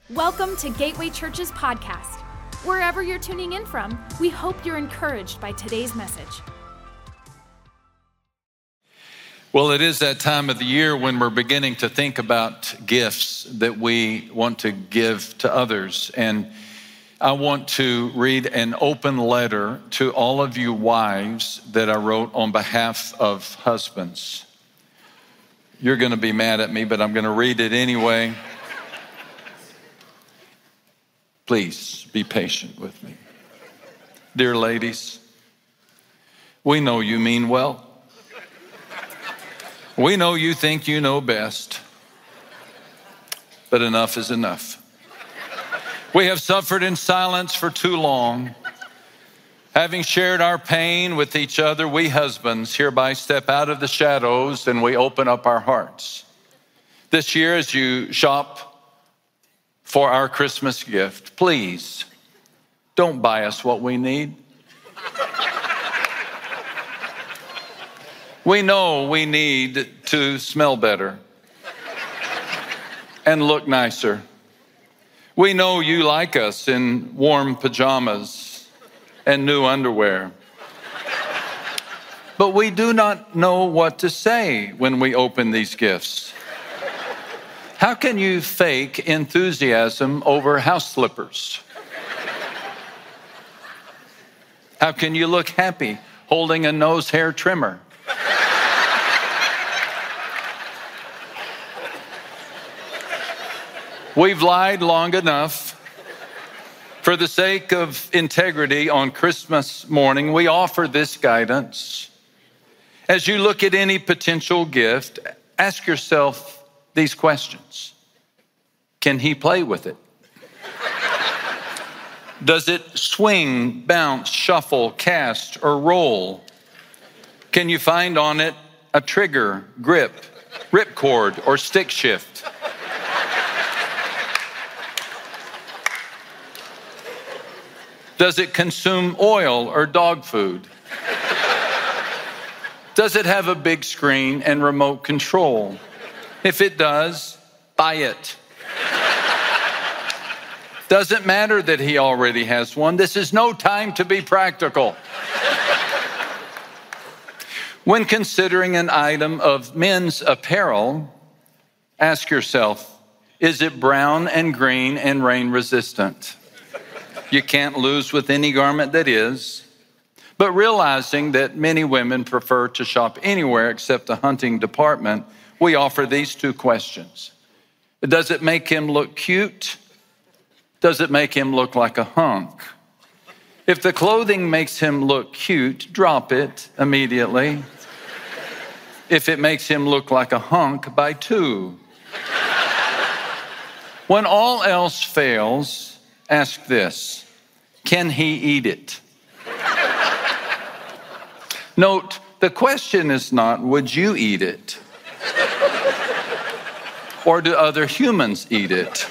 Welcome to Gateway Church's podcast. Wherever you're tuning in from, we hope you're encouraged by today's message. Well, it is that time of the year when we're beginning to think about gifts that we want to give to others. And I want to read an open letter to all of you wives that I wrote on behalf of husbands. You're going to be mad at me, but I'm going to read it anyway. Please be patient with me. Dear ladies, we know you mean well. We know you think you know best, but enough is enough. We have suffered in silence for too long. Having shared our pain with each other, we husbands hereby step out of the shadows and we open up our hearts. This year, as you shop for our Christmas gift, please don't buy us what we need. We know we need to smell better and look nicer. We know you like us in warm pajamas and new underwear. But we do not know what to say when we open these gifts. How can you fake enthusiasm over house slippers? How can you look happy holding a nose hair trimmer? We've lied long enough. For the sake of integrity on Christmas morning, we offer this guidance. As you look at any potential gift, ask yourself these questions. Can he play with it? Does it swing, bounce, shuffle, cast, or roll? Can you find on it a trigger, grip, ripcord, or stick shift? Does it consume oil or dog food? Does it have a big screen and remote control? If it does, buy it. Doesn't matter that he already has one. This is no time to be practical. When considering an item of men's apparel, ask yourself, is it brown and green and rain resistant? You can't lose with any garment that is. But realizing that many women prefer to shop anywhere except the hunting department, we offer these two questions. Does it make him look cute? Does it make him look like a hunk? If the clothing makes him look cute, drop it immediately. If it makes him look like a hunk, buy two. When all else fails, ask this, can he eat it? Note, the question is not, would you eat it? Or do other humans eat it?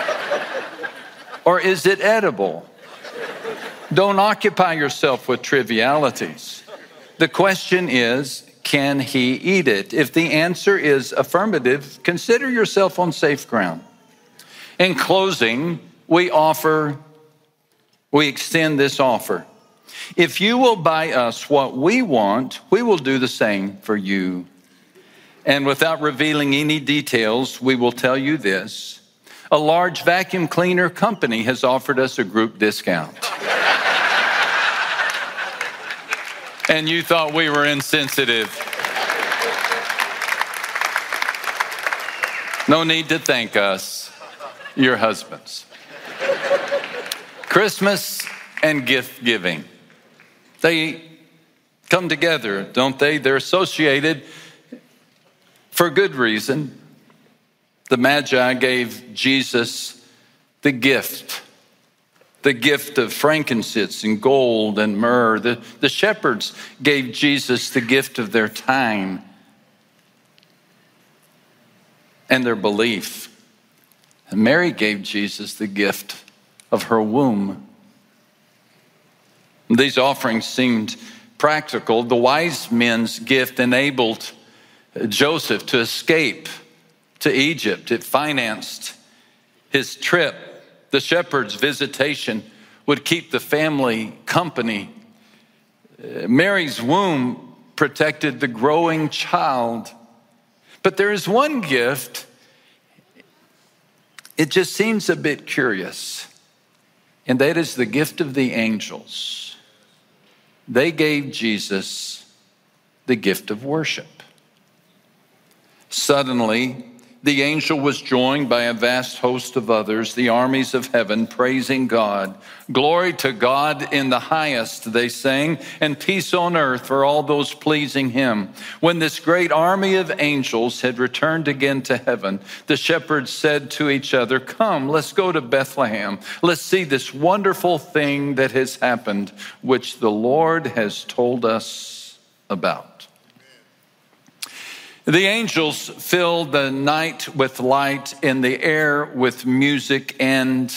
Or is it edible? Don't occupy yourself with trivialities. The question is, can he eat it? If the answer is affirmative, consider yourself on safe ground. In closing, we extend this offer. If you will buy us what we want, we will do the same for you. And without revealing any details, we will tell you this. A large vacuum cleaner company has offered us a group discount. And you thought we were insensitive. No need to thank us, your husbands. Christmas and gift giving, they come together, don't they? They're associated for good reason. The Magi gave Jesus the gift of frankincense and gold and myrrh. The shepherds gave Jesus the gift of their time and their belief. And Mary gave Jesus the gift of her womb. These offerings seemed practical. The wise men's gift enabled Joseph to escape to Egypt. It financed His trip, the shepherd's visitation, would keep the family company. Mary's womb protected the growing child. But there is one gift, it just seems a bit curious, and that is the gift of the angels. They gave Jesus the gift of worship. Suddenly, the angel was joined by a vast host of others, the armies of heaven, praising God. Glory to God in the highest, they sang, and peace on earth for all those pleasing him. When this great army of angels had returned again to heaven, the shepherds said to each other, "Come, let's go to Bethlehem. Let's see this wonderful thing that has happened, which the Lord has told us about." The angels filled the night with light and the air with music and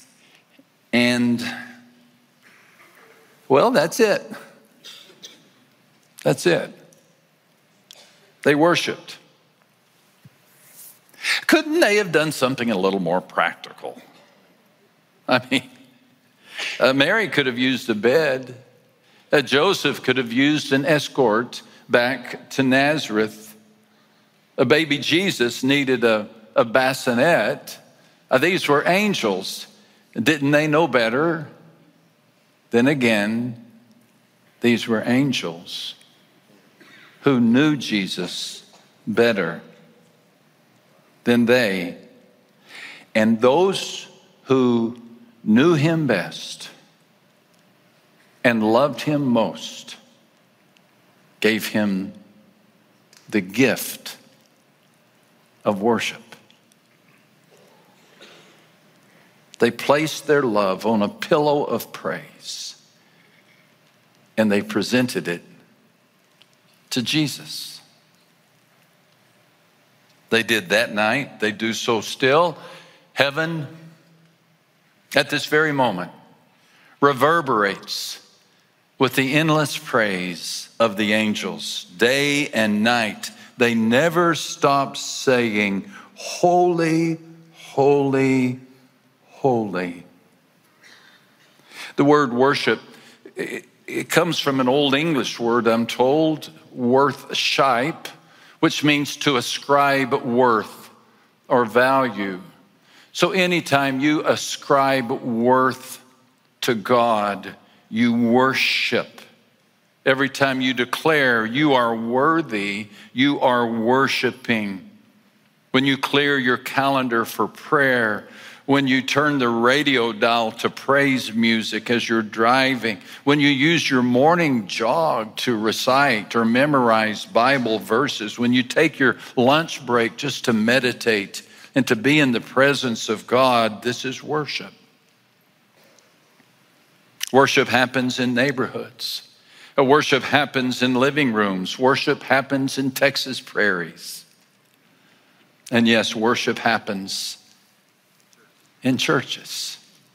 well, that's it. That's it. They worshiped. Couldn't they have done something a little more practical? I mean, Mary could have used a bed. Joseph could have used an escort back to Nazareth. A baby Jesus needed a bassinet. These were angels. Didn't they know better? Then again, these were angels who knew Jesus better than they. And those who knew him best and loved him most gave him the gift of worship. They placed their love on a pillow of praise and they presented it to Jesus. They did that night. They do so still. Heaven, at this very moment, reverberates with the endless praise of the angels. Day and night, they never stop saying, "Holy, holy, holy." The word worship, it comes from an Old English word, I'm told, worthshipe, which means to ascribe worth or value. So anytime you ascribe worth to God, you worship. Every time you declare you are worthy, you are worshiping. When you clear your calendar for prayer, when you turn the radio dial to praise music as you're driving, when you use your morning jog to recite or memorize Bible verses, when you take your lunch break just to meditate and to be in the presence of God, this is worship. Worship happens in neighborhoods. Worship happens in living rooms. Worship happens in Texas prairies. And yes, worship happens in churches.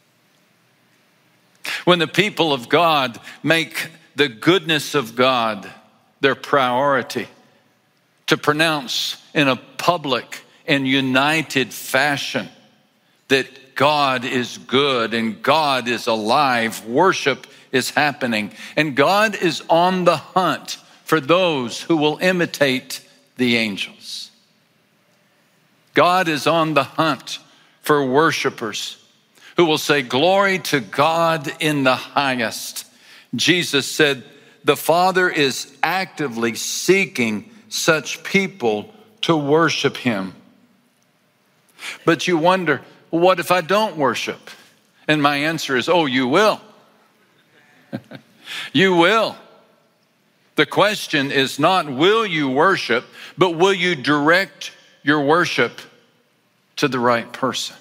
When the people of God make the goodness of God their priority, to pronounce in a public and united fashion that God is good and God is alive, worship is happening. And God is on the hunt for those who will imitate the angels. God is on the hunt for worshipers who will say, "Glory to God in the highest." Jesus said, the Father is actively seeking such people to worship him. But you wonder, well, what if I don't worship? And my answer is, oh, you will. You will. The question is not will you worship, but will you direct your worship to the right person?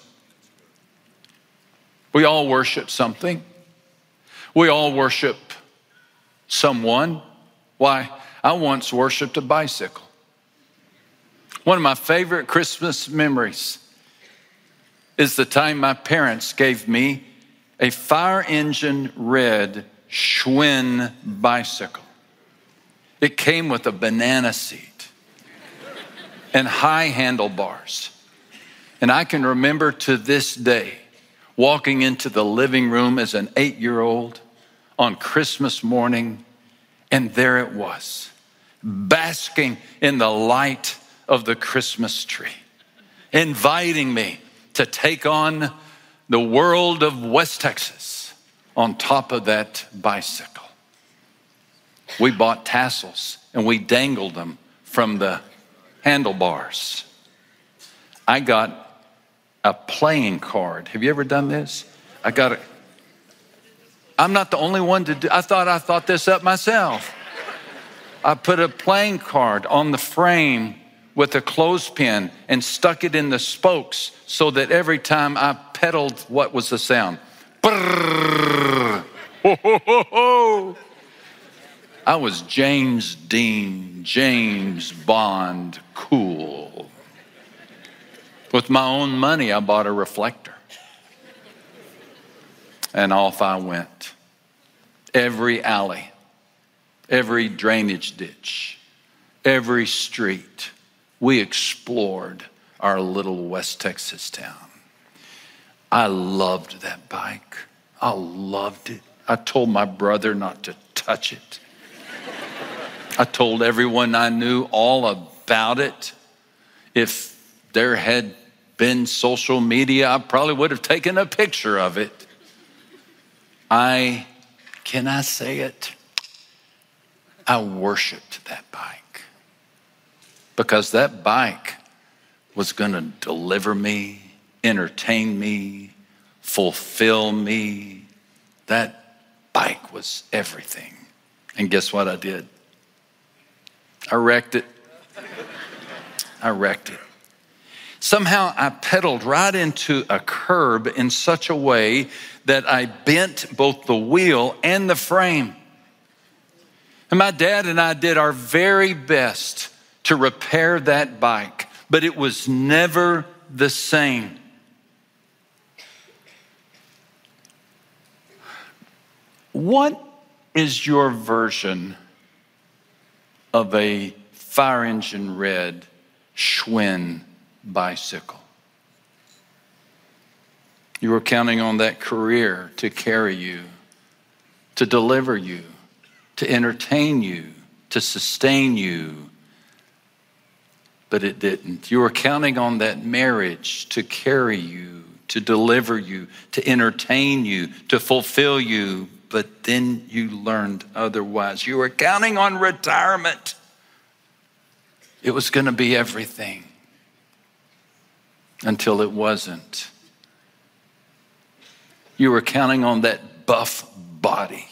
We all worship something. We all worship someone. Why? I once worshiped a bicycle. One of my favorite Christmas memories is the time my parents gave me a fire engine red Schwinn bicycle. It came with a banana seat and high handlebars. And I can remember to this day walking into the living room as an 8-year-old on Christmas morning, and there it was, basking in the light of the Christmas tree, inviting me to take on the world of West Texas on top of that bicycle. We bought tassels and we dangled them from the handlebars. I got a playing card. Have you ever done this? I'm not the only one to do. I thought this up myself. I put a playing card on the frame with a clothespin and stuck it in the spokes so that every time I pedaled, what was the sound? Brrr. Ho, ho, ho, ho. I was James Dean, James Bond, cool. With my own money, I bought a reflector. And off I went. Every alley, every drainage ditch, every street, we explored our little West Texas town. I loved that bike. I loved it. I told my brother not to touch it. I told everyone I knew all about it. If there had been social media, I probably would have taken a picture of it. Can I say it? I worshiped that bike because that bike was going to deliver me, entertain me, fulfill me. That bike was everything. And guess what I did? I wrecked it. Somehow I pedaled right into a curb in such a way that I bent both the wheel and the frame. And my dad and I did our very best to repair that bike, but it was never the same. What is your version of a fire engine red Schwinn bicycle? You were counting on that career to carry you, to deliver you, to entertain you, to sustain you, but it didn't. You were counting on that marriage to carry you, to deliver you, to entertain you, to fulfill you, but then you learned otherwise. You were counting on retirement. It was going to be everything until it wasn't. You were counting on that buff body.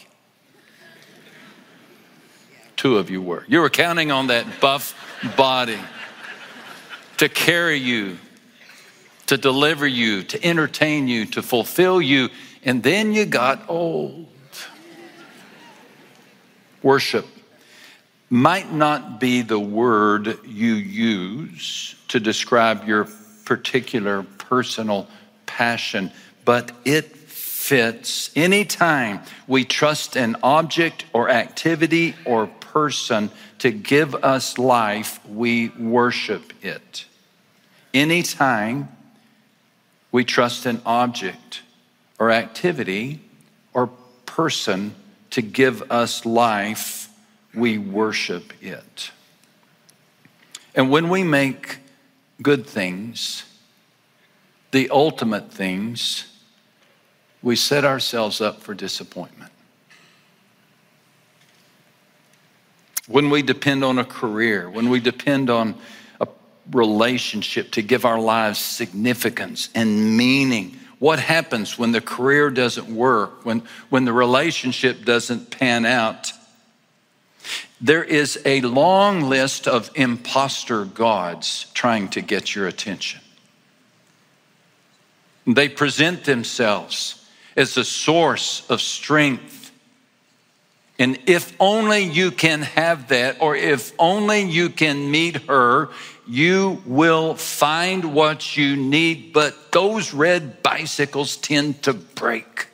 Two of you were. You were counting on that buff body to carry you, to deliver you, to entertain you, to fulfill you, and then you got old. Worship might not be the word you use to describe your particular personal passion, but it fits. Anytime we trust an object or activity or person to give us life, we worship it. Anytime we trust an object or activity or person to give us life, we worship it. And when we make good things, the ultimate things, we set ourselves up for disappointment. When we depend on a career, when we depend on a relationship to give our lives significance and meaning, what happens when the career doesn't work, when the relationship doesn't pan out? There is a long list of imposter gods trying to get your attention. They present themselves as a source of strength. And if only you can have that, or if only you can meet her, you will find what you need. But those red bicycles tend to break.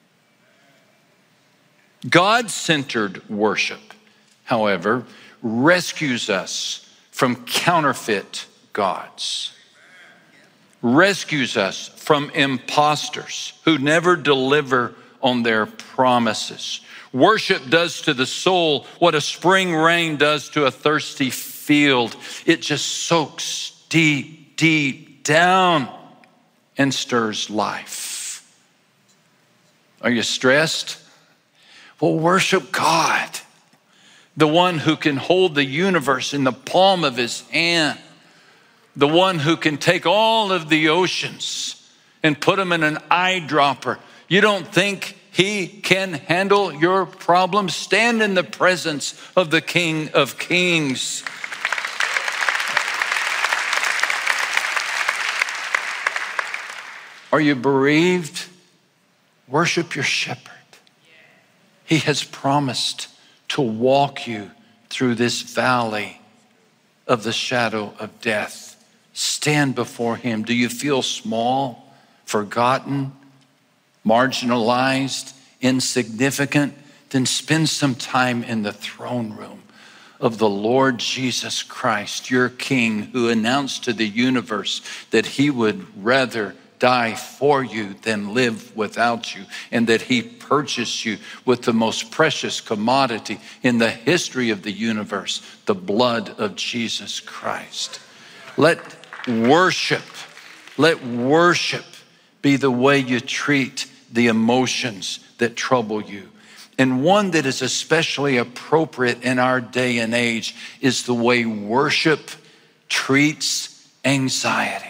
God-centered worship, however, rescues us from counterfeit gods. rescues us from imposters who never deliver on their promises. Worship does to the soul what a spring rain does to a thirsty field. It just soaks deep, deep down and stirs life. Are you stressed? Well, worship God, the one who can hold the universe in the palm of his hand, the one who can take all of the oceans and put them in an eyedropper. You don't think he can handle your problems? Stand in the presence of the King of Kings. Are you bereaved? Worship your shepherd. He has promised to walk you through this valley of the shadow of death. Stand before him. Do you feel small, forgotten, marginalized, insignificant? Then spend some time in the throne room of the Lord Jesus Christ, your King, who announced to the universe that he would rather die for you than live without you, and that he purchased you with the most precious commodity in the history of the universe, the blood of Jesus Christ. Let worship be the way you treat the emotions that trouble you. And one that is especially appropriate in our day and age is the way worship treats anxiety.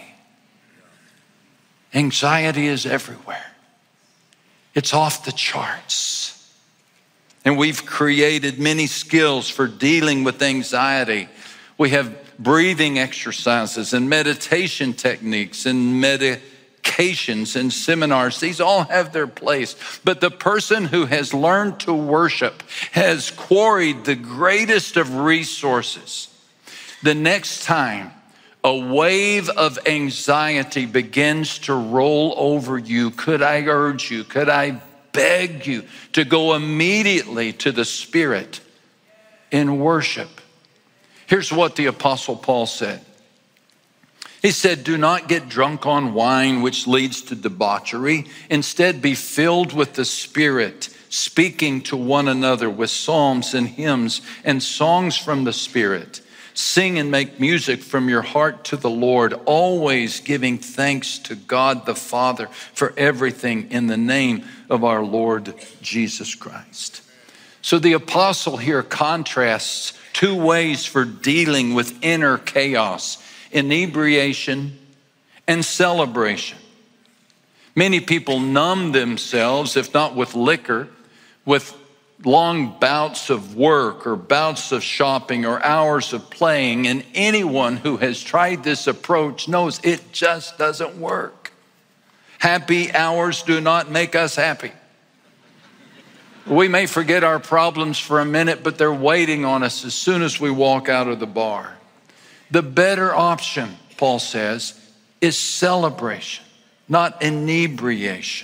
Anxiety is everywhere. It's off the charts. And we've created many skills for dealing with anxiety. We have breathing exercises and meditation techniques and medications and seminars. These all have their place. But the person who has learned to worship has quarried the greatest of resources. The next time a wave of anxiety begins to roll over you, could I urge you, could I beg you to go immediately to the Spirit in worship? Here's what the Apostle Paul said. He said, do not get drunk on wine, which leads to debauchery. Instead, be filled with the Spirit, speaking to one another with psalms and hymns and songs from the Spirit. Sing and make music from your heart to the Lord, always giving thanks to God the Father for everything in the name of our Lord Jesus Christ. So the apostle here contrasts two ways for dealing with inner chaos: inebriation and celebration. Many people numb themselves, if not with liquor, with long bouts of work or bouts of shopping or hours of playing. And anyone who has tried this approach knows it just doesn't work. Happy hours do not make us happy. We may forget our problems for a minute, but they're waiting on us as soon as we walk out of the bar. The better option, Paul says, is celebration, not inebriation.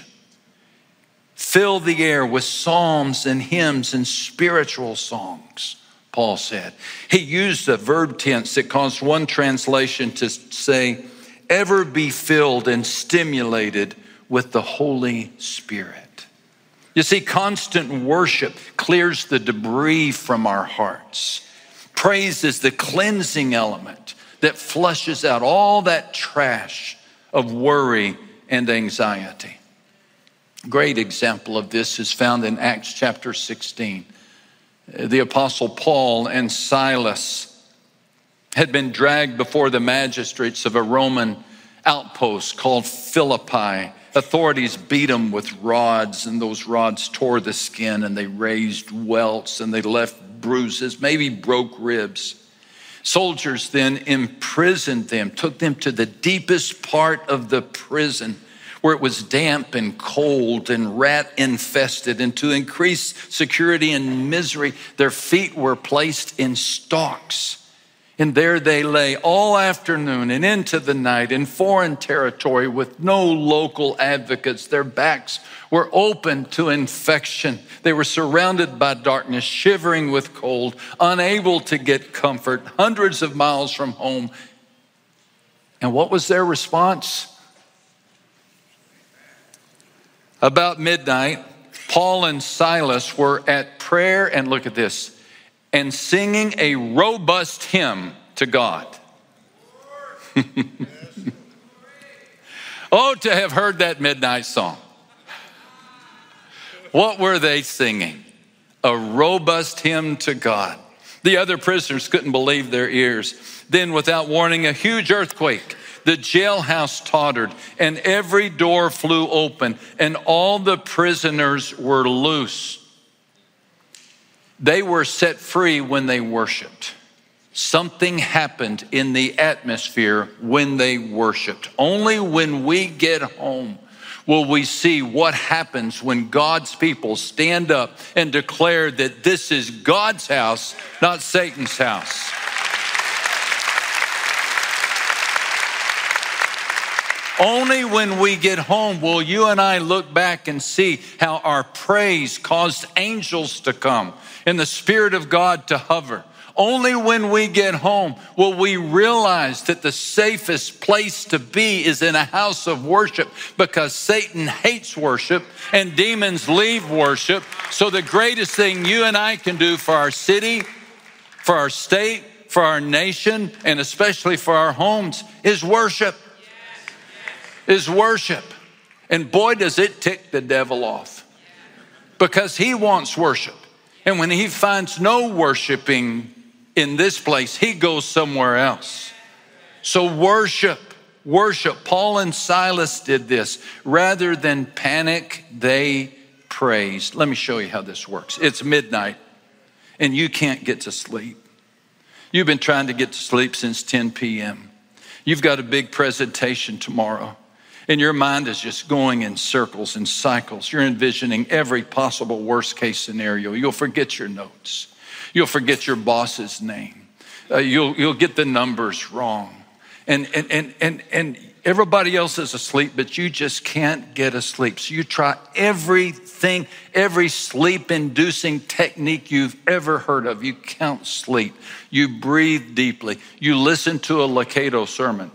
Fill the air with psalms and hymns and spiritual songs, Paul said. He used a verb tense that caused one translation to say, ever be filled and stimulated with the Holy Spirit. You see, constant worship clears the debris from our hearts. Praise is the cleansing element that flushes out all that trash of worry and anxiety. Great example of this is found in Acts chapter 16. The apostle Paul and Silas had been dragged before the magistrates of a Roman outpost called Philippi. Authorities beat them with rods, and those rods tore the skin, and they raised welts, and they left bruises, maybe broke ribs. Soldiers then imprisoned them, took them to the deepest part of the prison, where it was damp and cold and rat infested. And to increase security and misery, their feet were placed in stocks. And there they lay all afternoon and into the night in foreign territory with no local advocates. Their backs were open to infection. They were surrounded by darkness, shivering with cold, unable to get comfort, hundreds of miles from home. And what was their response? About midnight, Paul and Silas were at prayer, and look at this, and singing a robust hymn to God. Oh, to have heard that midnight song. What were they singing? A robust hymn to God. The other prisoners couldn't believe their ears. Then, without warning, a huge earthquake. The jailhouse tottered, and every door flew open, and all the prisoners were loose. They were set free when they worshiped. Something happened in the atmosphere when they worshiped. Only when we get home will we see what happens when God's people stand up and declare that this is God's house, not Satan's house. Only when we get home will you and I look back and see how our praise caused angels to come and the Spirit of God to hover. Only when we get home will we realize that the safest place to be is in a house of worship, because Satan hates worship and demons leave worship. So the greatest thing you and I can do for our city, for our state, for our nation, and especially for our homes is worship. Is worship. And boy, does it tick the devil off, because he wants worship. And when he finds no worshiping in this place, he goes somewhere else. So worship. Paul and Silas did this. Rather than panic, they praised. Let me show you how this works. It's midnight and you can't get to sleep. You've been trying to get to sleep since 10 p.m. You've got a big presentation tomorrow, and your mind is just going in circles and cycles. You're envisioning every possible worst case scenario. You'll forget your notes. You'll forget your boss's name. You'll get the numbers wrong. And everybody else is asleep, but you just can't get asleep. So you try everything, every sleep-inducing technique you've ever heard of. You count sleep. You breathe deeply. You listen to a Locato sermon.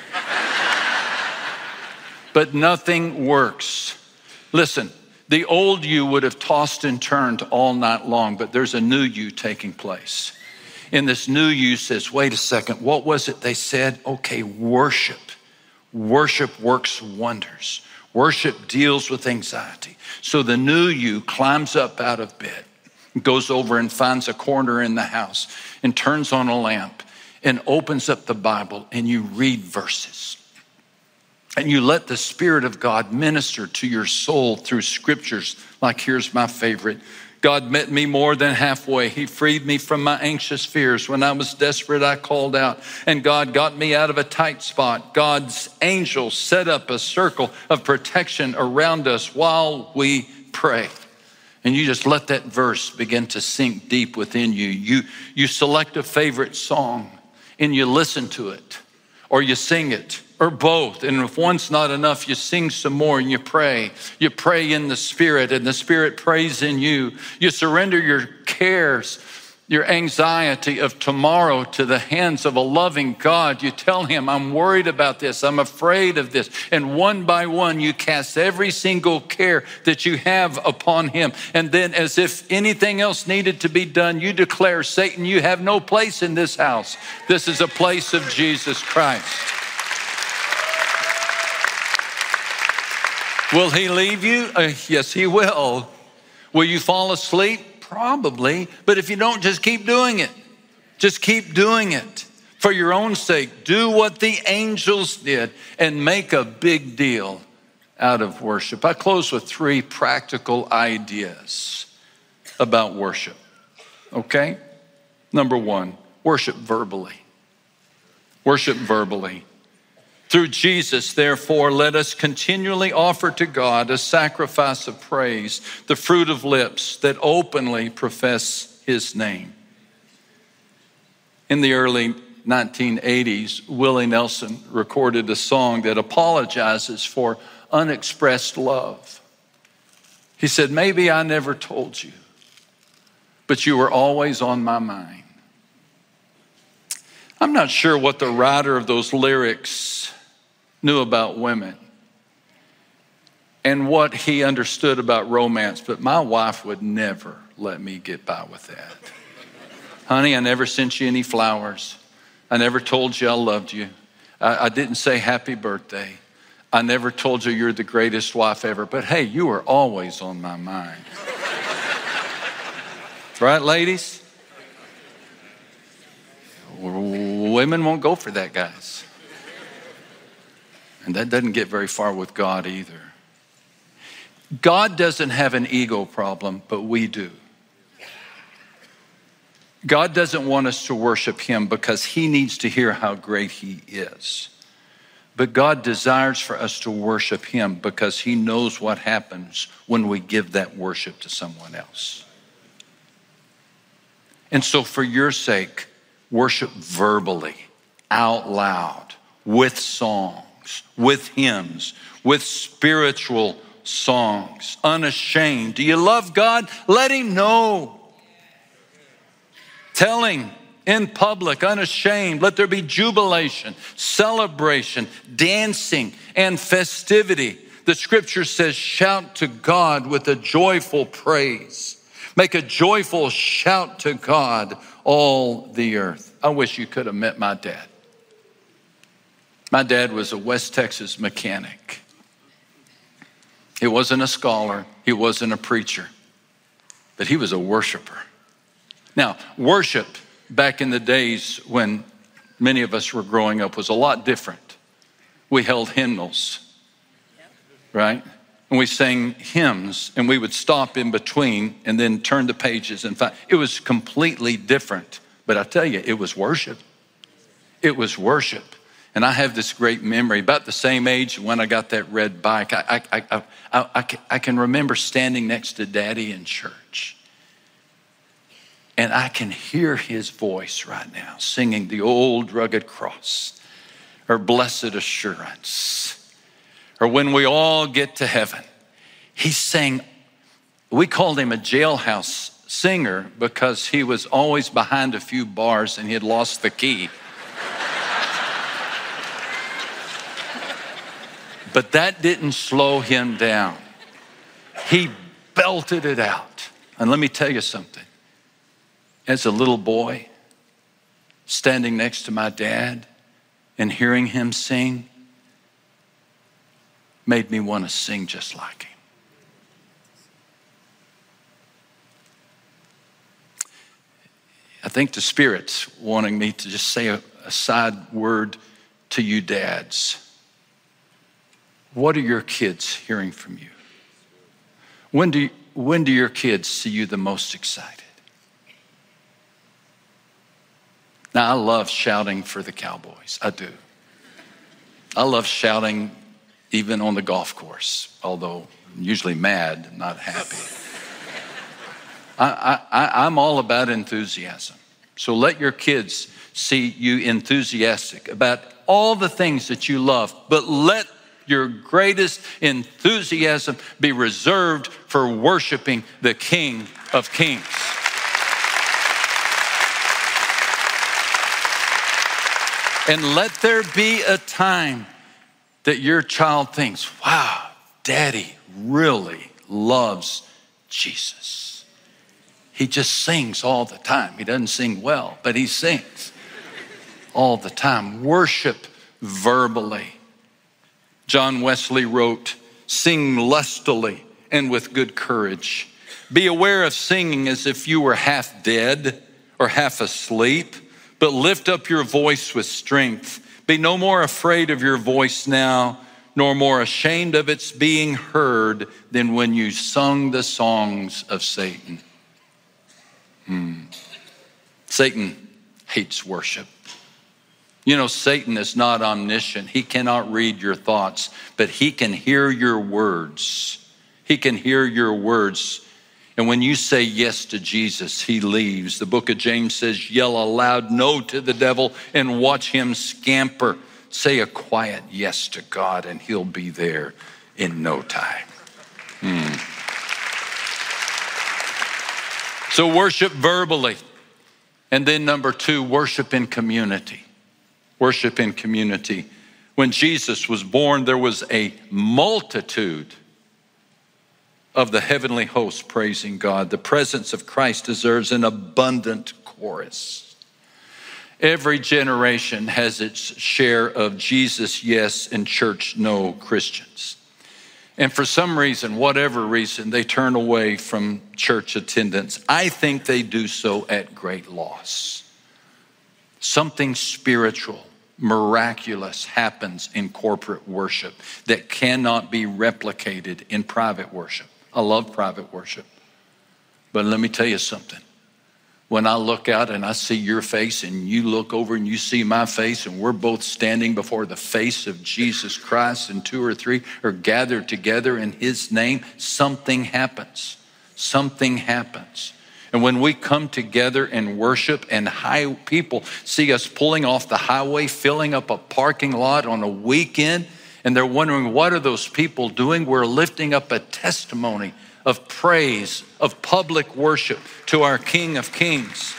But nothing works. Listen, the old you would have tossed and turned all night long, but there's a new you taking place. And this new you says, wait a second, what was it they said? Okay, worship. Worship works wonders. Worship deals with anxiety. So the new you climbs up out of bed, goes over and finds a corner in the house and turns on a lamp and opens up the Bible, and you read verses. And you let the Spirit of God minister to your soul through scriptures. Like, here's my favorite. God met me more than halfway. He freed me from my anxious fears. When I was desperate, I called out, and God got me out of a tight spot. God's angels set up a circle of protection around us while we pray. And you just let that verse begin to sink deep within you. You select a favorite song and you listen to it, or you sing it, or both. And if one's not enough, you sing some more and you pray. You pray in the Spirit, and the Spirit prays in you. You surrender your cares, your anxiety of tomorrow to the hands of a loving God. You tell him, I'm worried about this. I'm afraid of this. And one by one, you cast every single care that you have upon him. And then, as if anything else needed to be done, you declare, Satan, you have no place in this house. This is a place of Jesus Christ. Will he leave you? Yes, he will. Will you fall asleep? Probably. But if you don't, just keep doing it. Just keep doing it. For your own sake, do what the angels did and make a big deal out of worship. I close with 3 practical ideas about worship. Okay? Number 1, worship verbally. Worship verbally. Through Jesus, therefore, let us continually offer to God a sacrifice of praise, the fruit of lips that openly profess his name. In the early 1980s, Willie Nelson recorded a song that apologizes for unexpressed love. He said, maybe I never told you, but you were always on my mind. I'm not sure what the writer of those lyrics knew about women. and what he understood about romance, but my wife would never let me get by with that. Honey, I never sent you any flowers. I never told you I loved you. I didn't say happy birthday. I never told you you're the greatest wife ever, but hey, you are always on my mind. Right, ladies? Women won't go for that, guys. And that doesn't get very far with God either. God doesn't have an ego problem, but we do. God doesn't want us to worship him because he needs to hear how great he is. But God desires for us to worship him because he knows what happens when we give that worship to someone else. And so for your sake, worship verbally, out loud, with songs, with hymns, with spiritual songs, unashamed. Do you love God? Let him know. Telling in public, unashamed. Let there be jubilation, celebration, dancing, and festivity. The scripture says, shout to God with a joyful praise. Make a joyful shout to God, all the earth. I wish you could have met my dad. My dad was a West Texas mechanic. He wasn't a scholar. He wasn't a preacher. But he was a worshiper. Now, worship back in the days when many of us were growing up was a lot different. We held hymnals, right? And we sang hymns, and we would stop in between and then turn the pages and find. It was completely different. But I tell you, it was worship. It was worship. And I have this great memory. About the same age when I got that red bike, I can remember standing next to Daddy in church. And I can hear his voice right now singing the old rugged cross or blessed assurance. Or when we all get to heaven, he sang, we called him a jailhouse singer because he was always behind a few bars and he had lost the key. But that didn't slow him down. He belted it out. And let me tell you something. As a little boy, standing next to my dad and hearing him sing made me want to sing just like him. I think the Spirit's wanting me to just say a side word to you dads. What are your kids hearing from you? When do your kids see you the most excited? Now, I love shouting for the Cowboys. I do. I love shouting even on the golf course, although I'm usually mad, not happy. I'm all about enthusiasm. So let your kids see you enthusiastic about all the things that you love, but let your greatest enthusiasm be reserved for worshiping the King of Kings. And let there be a time that your child thinks, wow, Daddy really loves Jesus. He just sings all the time. He doesn't sing well, but he sings all the time. Worship verbally. John Wesley wrote, sing lustily and with good courage. Be aware of singing as if you were half dead or half asleep, but lift up your voice with strength. Be no more afraid of your voice now, nor more ashamed of its being heard than when you sung the songs of Satan. Satan hates worship. You know, Satan is not omniscient. He cannot read your thoughts, but he can hear your words. He can hear your words. And when you say yes to Jesus, he leaves. The book of James says, yell a loud no to the devil and watch him scamper. Say a quiet yes to God and he'll be there in no time. So worship verbally. And then number 2, worship in community. Worship in community. When Jesus was born, there was a multitude of the heavenly host praising God. The presence of Christ deserves an abundant chorus. Every generation has its share of Jesus yes and church no Christians. And for some reason, whatever reason, they turn away from church attendance. I think they do so at great loss. Something spiritual, miraculous happens in corporate worship that cannot be replicated in private worship. I love private worship. But let me tell you something. When I look out and I see your face and you look over and you see my face and we're both standing before the face of Jesus Christ and 2 or 3 are gathered together in his name, something happens. Something happens. And when we come together and worship and people see us pulling off the highway, filling up a parking lot on a weekend, and they're wondering, what are those people doing? We're lifting up a testimony of praise, of public worship to our King of Kings.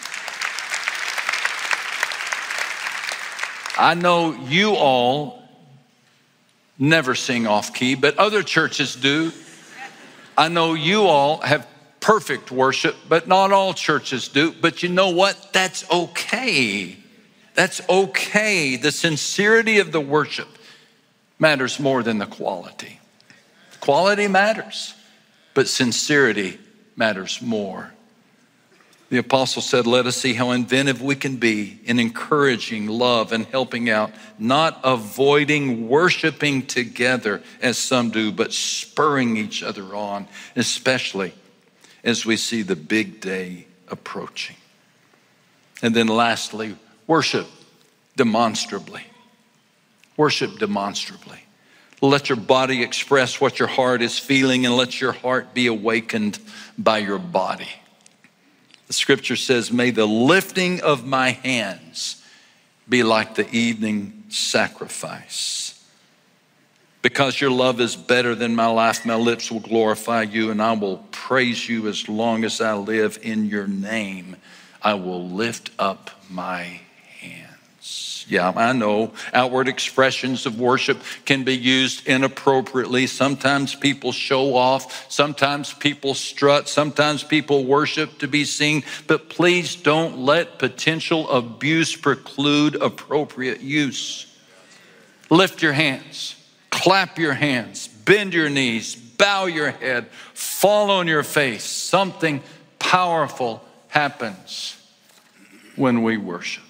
I know you all never sing off key, but other churches do. I know you all have perfect worship, but not all churches do. But you know what? That's okay. That's okay. The sincerity of the worship matters more than the quality. Quality matters, but sincerity matters more. The apostle said, let us see how inventive we can be in encouraging love and helping out, not avoiding worshiping together as some do, but spurring each other on, especially as we see the big day approaching. And then lastly, worship demonstrably. Worship demonstrably. Let your body express what your heart is feeling and let your heart be awakened by your body. The scripture says, may the lifting of my hands be like the evening sacrifice. Because your love is better than my life, my lips will glorify you and I will praise you as long as I live. In your name, I will lift up my hands. Yeah, I know outward expressions of worship can be used inappropriately. Sometimes people show off. Sometimes people strut. Sometimes people worship to be seen. But please don't let potential abuse preclude appropriate use. Lift your hands. Clap your hands, bend your knees, bow your head, fall on your face. Something powerful happens when we worship.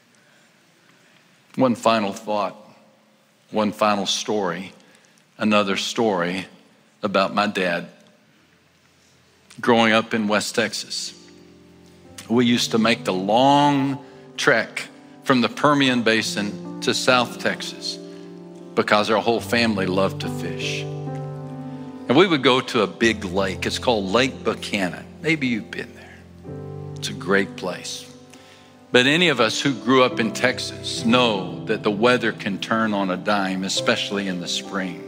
One final thought, one final story, another story about my dad. Growing up in West Texas, we used to make the long trek from the Permian Basin to South Texas, because our whole family loved to fish. And we would go to a big lake. It's called Lake Buchanan. Maybe you've been there. It's a great place. But any of us who grew up in Texas know that the weather can turn on a dime, especially in the spring.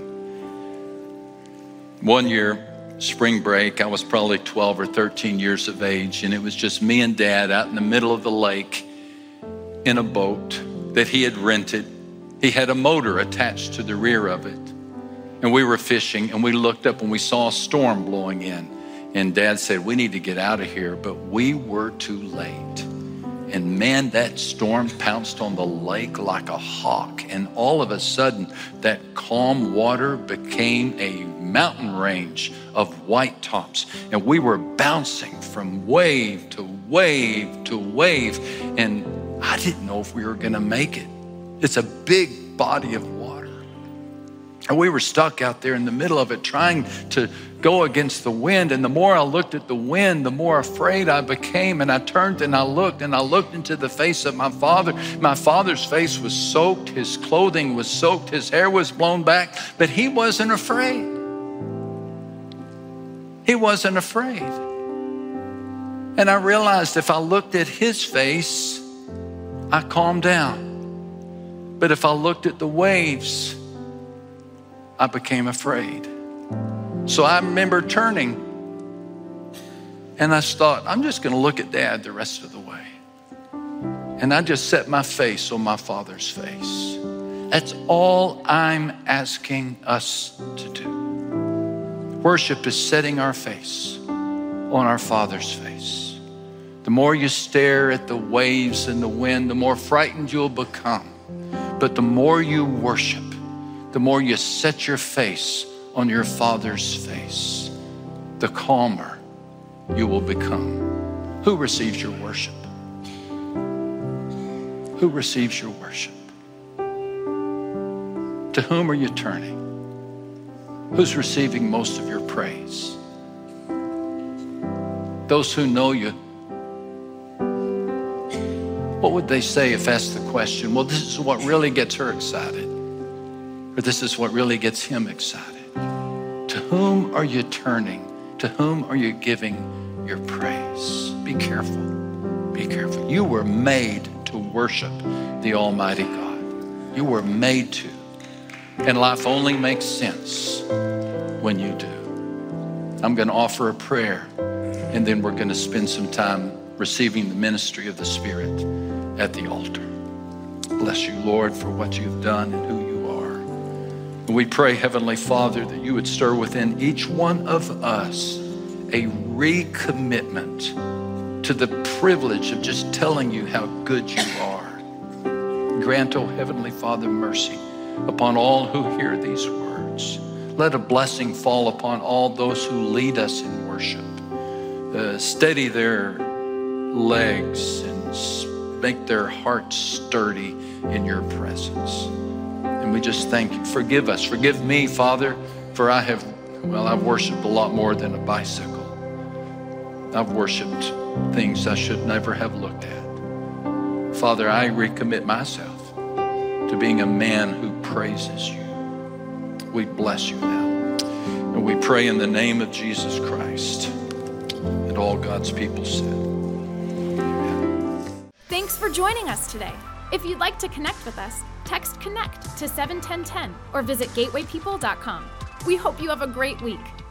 One year, spring break, I was probably 12 or 13 years of age, and it was just me and Dad out in the middle of the lake in a boat that he had rented. He had a motor attached to the rear of it. And we were fishing and we looked up and we saw a storm blowing in. And Dad said, we need to get out of here. But we were too late. And man, that storm pounced on the lake like a hawk. And all of a sudden, that calm water became a mountain range of white tops. And we were bouncing from wave to wave to wave. And I didn't know if we were going to make it. It's a big body of water. And we were stuck out there in the middle of it trying to go against the wind. And the more I looked at the wind, the more afraid I became. And I turned and I looked into the face of my father. My father's face was soaked. His clothing was soaked. His hair was blown back. But he wasn't afraid. He wasn't afraid. And I realized if I looked at his face, I calmed down. But if I looked at the waves, I became afraid. So I remember turning and I thought, I'm just going to look at Dad the rest of the way. And I just set my face on my father's face. That's all I'm asking us to do. Worship is setting our face on our Father's face. The more you stare at the waves and the wind, the more frightened you'll become. But the more you worship, the more you set your face on your Father's face, the calmer you will become. Who receives your worship? Who receives your worship? To whom are you turning? Who's receiving most of your praise? Those who know you, what would they say if asked the question, well, this is what really gets her excited, or this is what really gets him excited? To whom are you turning? To whom are you giving your praise? Be careful. Be careful. You were made to worship the Almighty God. You were made to. And life only makes sense when you do. I'm going to offer a prayer, and then we're going to spend some time receiving the ministry of the Spirit at the altar. Bless you, Lord, for what you've done and who you are. And we pray, Heavenly Father, that you would stir within each one of us a recommitment to the privilege of just telling you how good you are. Grant, oh Heavenly Father, mercy upon all who hear these words. Let a blessing fall upon all those who lead us in worship. Steady their legs and make their hearts sturdy in your presence. And we just thank you. Forgive us. Forgive me, Father, for I've worshiped a lot more than a bicycle. I've worshiped things I should never have looked at. Father, I recommit myself to being a man who praises you. We bless you now. And we pray in the name of Jesus Christ. And all God's people said, amen. Thanks for joining us today. If you'd like to connect with us, text CONNECT to 71010 or visit gatewaypeople.com. We hope you have a great week.